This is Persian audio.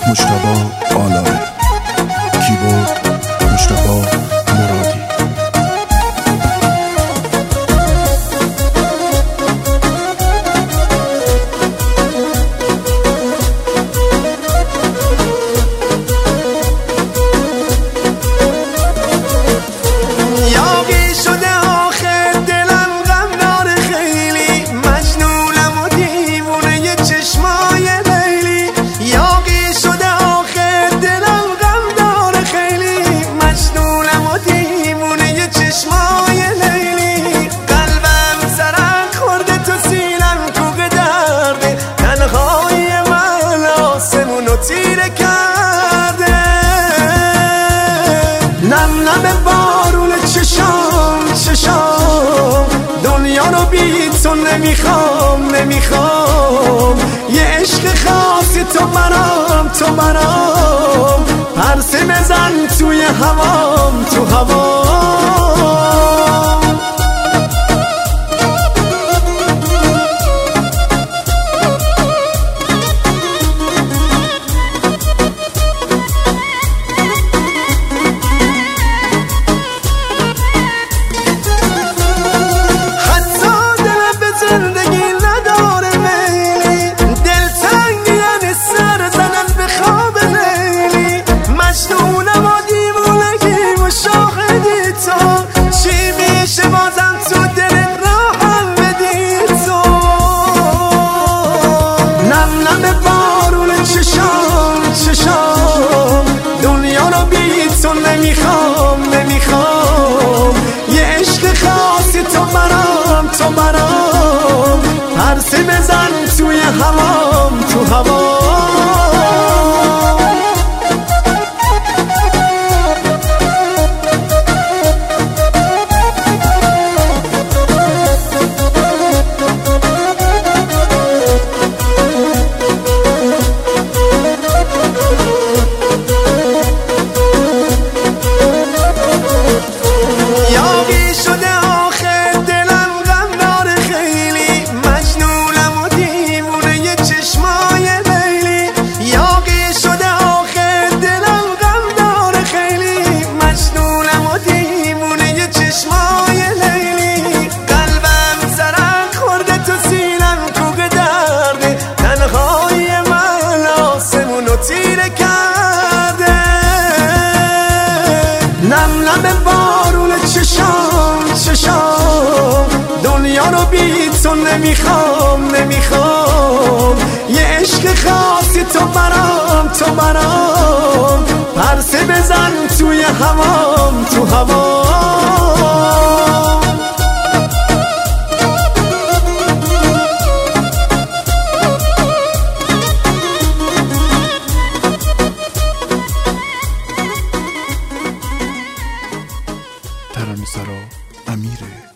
مجتبی آلاره، کیبورد مجتبی مرادی. نم بارون چشام دنیا رو بی تو نمیخوام یه عشق خاصی تو برام پرسه بزن توی هوام نمیخوام یه عشق خاصی تو برام پرسه بزن توی هوام نم بارون چشام دنیا رو بی تو نمیخوام یه عشق خاصی تو برام پرسه بزن توی هوام ترانه‌سرا امیره.